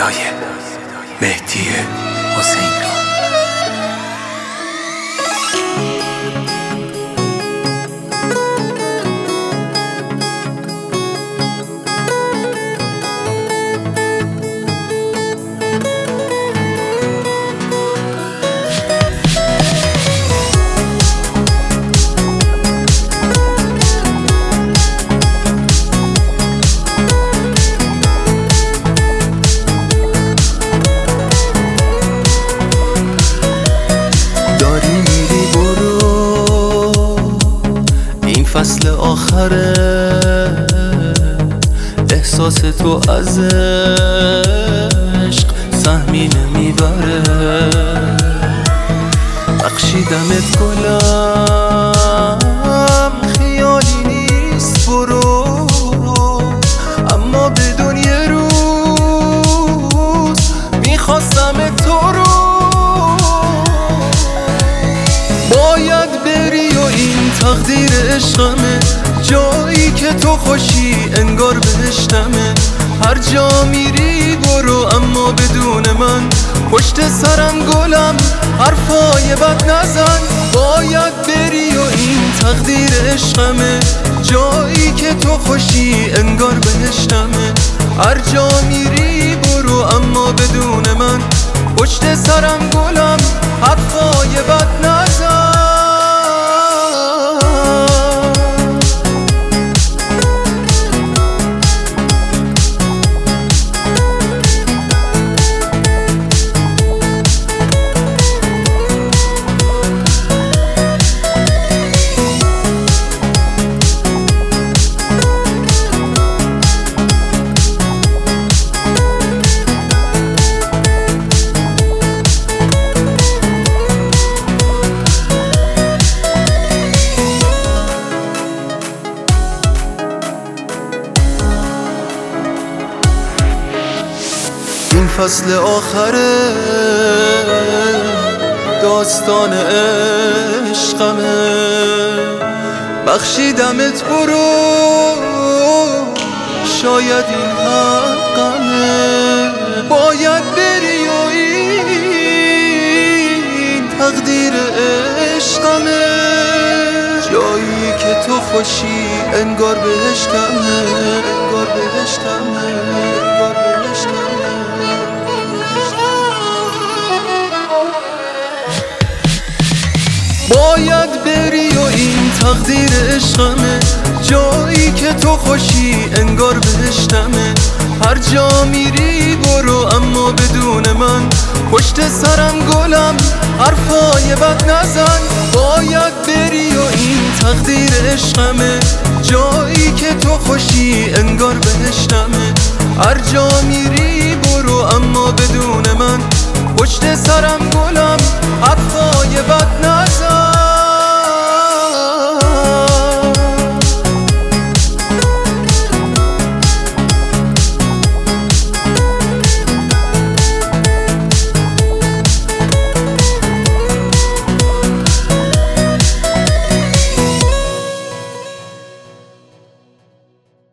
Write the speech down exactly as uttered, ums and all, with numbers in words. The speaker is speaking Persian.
صدای مهدی حسین را فصل آخره احساس تو از عشق سهمی نمیبره بخشیدمت گلم خیالی نیست برو اما بدون یه روز میخواستم تو رو باید بری و این تقدیر عشقمه جایی که تو خوشی انگار بهشتمه هر جا میری برو اما بدون من پشت سرم گلم حرفای بد نزن باید بری و این تقدیر عشقمه جایی که تو خوشی انگار بهشتمه هر جا میری برو اما بدون من پشت سرم گلم حرفای بد نزن این فصل آخره داستان عشقمه بخشیدمت برو شاید این حقمه باید بری و این تقدیر عشقمه جایی که تو خوشی انگار بهشتمه انگار بهشتمه انگار بهشتمه باید بری و این تقدیر عشقمه جایی که تو خوشی انگار بهشتمه هر جا میری برو اما بدون من پشت سرم گلم حرفای بد نزن باید بری و این تقدیر عشقمه جایی که تو خوشی انگار بهشتمه هر جا میری برو